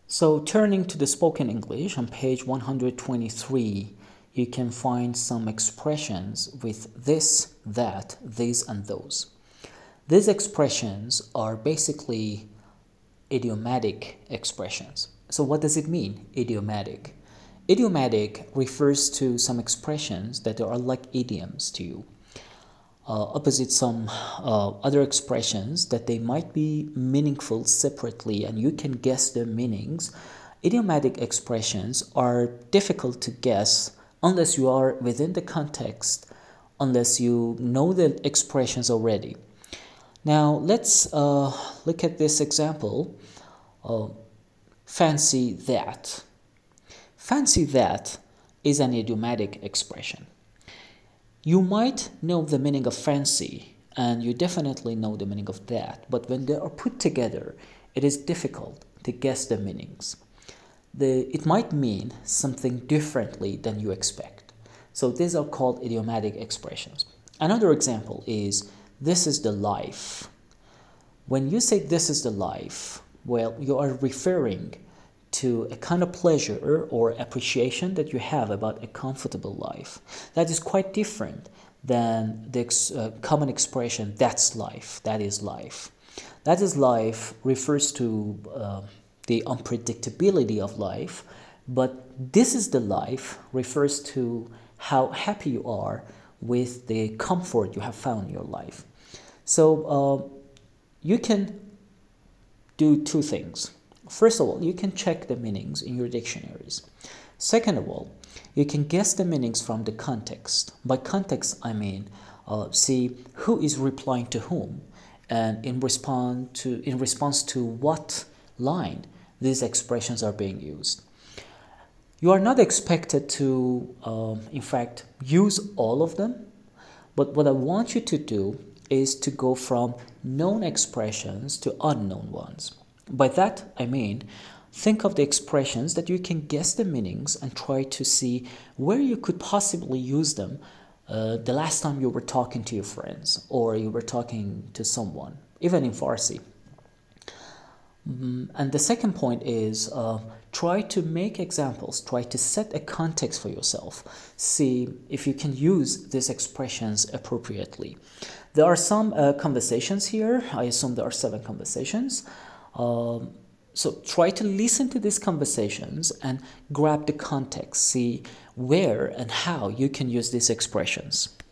So turning to the spoken English on page 123, you can find some expressions with this, that, these, and those. These expressions are basically idiomatic expressions. So what does it mean, idiomatic? Idiomatic refers to some expressions that are like idioms to you. Opposite some other expressions that they might be meaningful separately and you can guess their meanings. Idiomatic expressions are difficult to guess unless you are within the context, unless you know the expressions already. Now let's look at this example. Fancy that. Fancy that is an idiomatic expression. You might know the meaning of fancy, and you definitely know the meaning of that, but when they are put together, it is difficult to guess the meanings. It might mean something differently than you expect. So these are called idiomatic expressions. Another example is, this is the life. When you say this is the life, well, you are referring to a kind of pleasure or appreciation that you have about a comfortable life. That is quite different than the common expression, that's life, that is life. That is life refers to the unpredictability of life, but this is the life refers to how happy you are with the comfort you have found in your life. So you can do two things. First of all, you can check the meanings in your dictionaries. Second of all, you can guess the meanings from the context. By context, I mean see who is replying to whom, and in response to what line these expressions are being used. You are not expected to, in fact, use all of them, but what I want you to do is to go from known expressions to unknown ones. By that, I mean, think of the expressions that you can guess the meanings and try to see where you could possibly use them the last time you were talking to your friends or you were talking to someone, even in Farsi. And the second point is try to make examples, try to set a context for yourself. See if you can use these expressions appropriately. There are some conversations here. I assume there are 7 conversations. So try to listen to these conversations and grab the context, see where and how you can use these expressions.